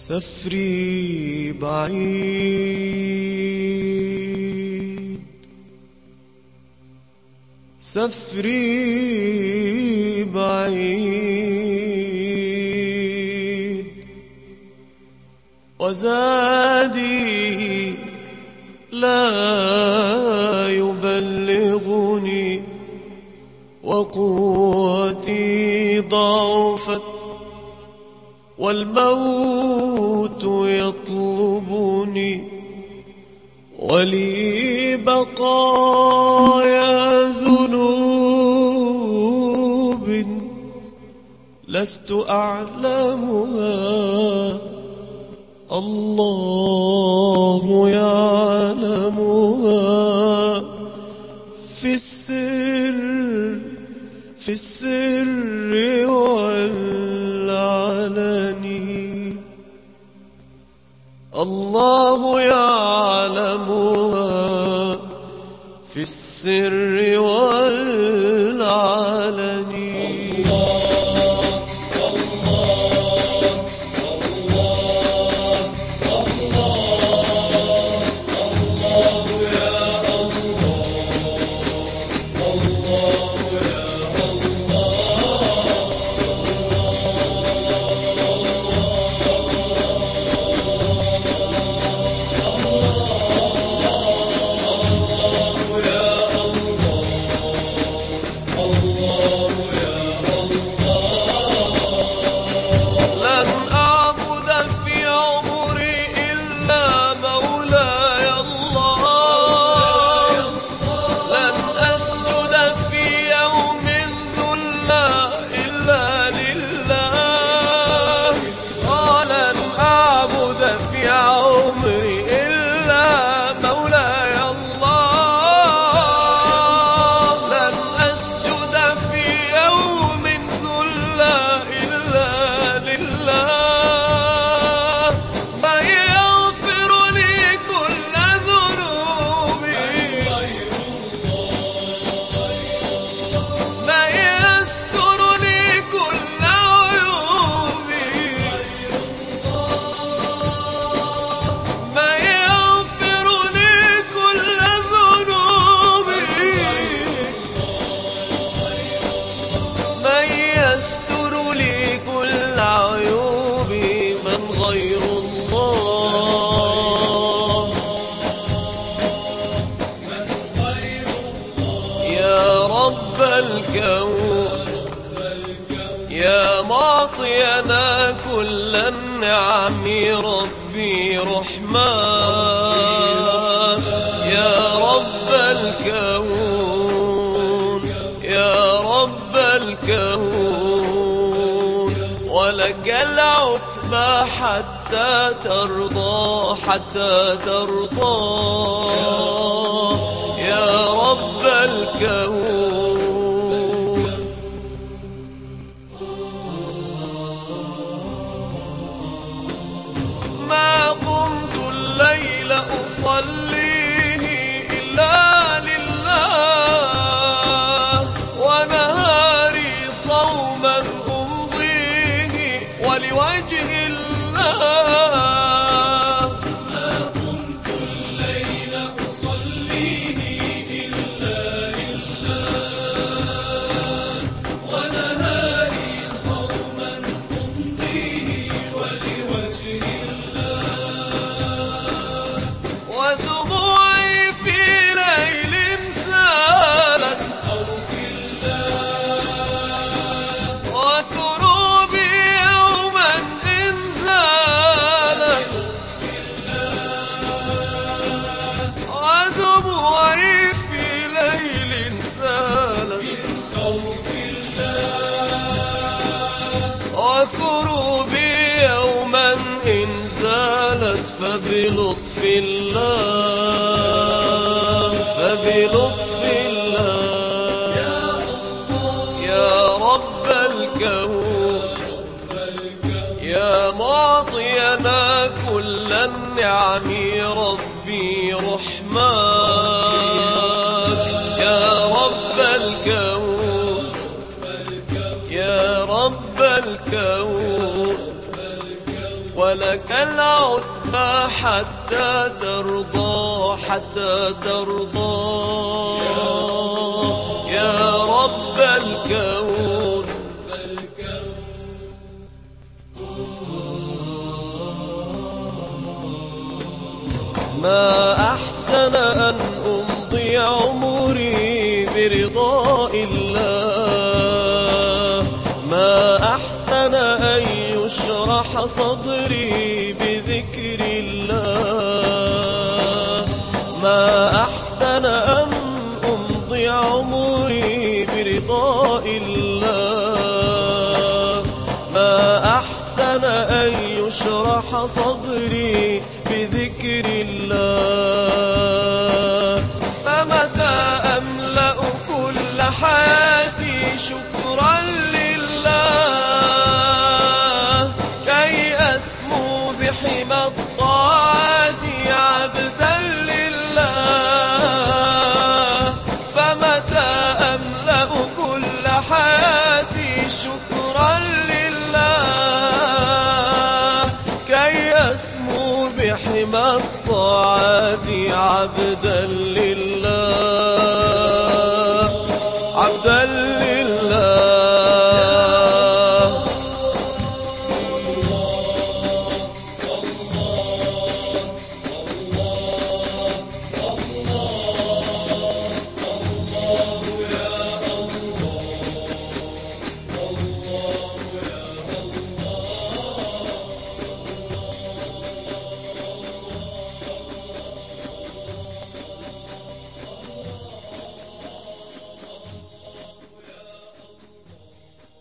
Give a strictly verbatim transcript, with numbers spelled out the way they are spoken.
سفري بعيد، سفري بعيد، وزادي لا يبلغني، وقوتي ضعفت والموت يطلبني، ولي بقايا ذنوب لست أعلمها، الله يعلمها، في السر في السر والعلن، الله يعلمها، في السر والعلن. يا معطينا كل النعم ربي رحمن، يا رب الكون يا رب الكون، ولك العتبى حتى ترضى حتى ترضى، يا رب الكون. ما قمت الليل أصليه إلا لله، ونهاري صوما أمضيه ولوجه الله. ما قمت الليل أصليه إلا لله، ونهاري صوما أمضيه ولوجه الله. ودموعي في ليل سالت خوف الله، وكروبي يوما إن زالت، ودموعي في ليل سالت خوف الله، وكروبي يوما إن زالت، فبلطف الله فبلطف الله يا رب الكون، يا معطينا كل النعم ربي رحمن، يا رب الكون يا رب الكون، ولك العتبى حتى ترضى حتى ترضى يا رب الكون. ما أحسن أن أمضي عمري برضاء الله، ما أحسن أن يشرح صدري بذكر الله، ما أحسن أن أمضي عمري برضاء الله، ما أحسن أن يشرح صدري بذكر الله. فمتى أملأ كل حياتي شكرا لله، كي أسمو بحمى الطاعات عبدا لله. فمتى أملأ كل حياتي شكرا لله، كي أسمو بحمى الطاعات عبدا لله.